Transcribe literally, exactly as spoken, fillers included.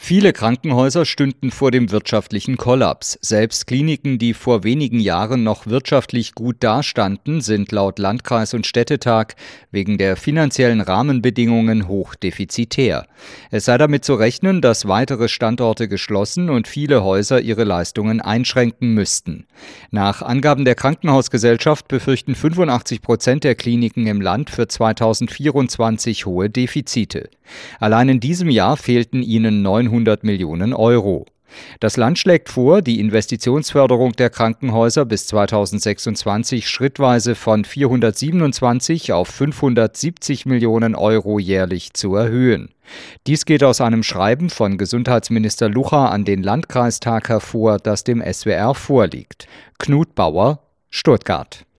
Viele Krankenhäuser stünden vor dem wirtschaftlichen Kollaps. Selbst Kliniken, die vor wenigen Jahren noch wirtschaftlich gut dastanden, sind laut Landkreis und Städtetag wegen der finanziellen Rahmenbedingungen hochdefizitär. Es sei damit zu rechnen, dass weitere Standorte geschlossen und viele Häuser ihre Leistungen einschränken müssten. Nach Angaben der Krankenhausgesellschaft befürchten fünfundachtzig Prozent der Kliniken im Land für zweitausendvierundzwanzig hohe Defizite. Allein in diesem Jahr fehlten ihnen neunhundert Millionen Euro. Das Land schlägt vor, die Investitionsförderung der Krankenhäuser bis zweitausendsechsundzwanzig schrittweise von vierhundertsiebenundzwanzig auf fünfhundertsiebzig Millionen Euro jährlich zu erhöhen. Dies geht aus einem Schreiben von Gesundheitsminister Lucha an den Landkreistag hervor, das dem S W R vorliegt. Knut Bauer, Stuttgart.